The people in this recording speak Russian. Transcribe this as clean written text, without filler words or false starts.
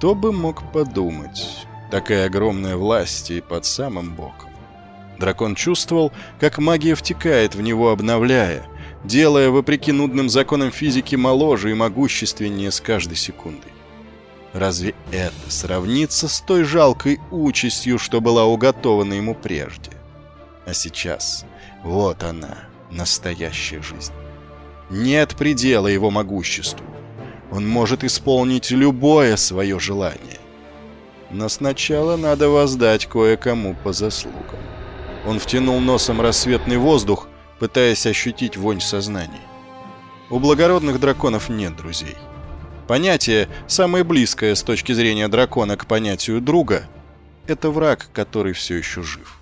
Кто бы мог подумать, такая огромная власть и под самым боком. Дракон чувствовал, как магия втекает в него, обновляя, делая, вопреки нудным законам физики, моложе и могущественнее с каждой секундой. Разве это сравнится с той жалкой участью, что была уготована ему прежде? А сейчас вот она, настоящая жизнь. Нет предела его могуществу. Он может исполнить любое свое желание. Но сначала надо воздать кое-кому по заслугам. Он втянул носом рассветный воздух, пытаясь ощутить вонь сознания. У благородных драконов нет друзей. Понятие, самое близкое с точки зрения дракона к понятию друга, это враг, который все еще жив.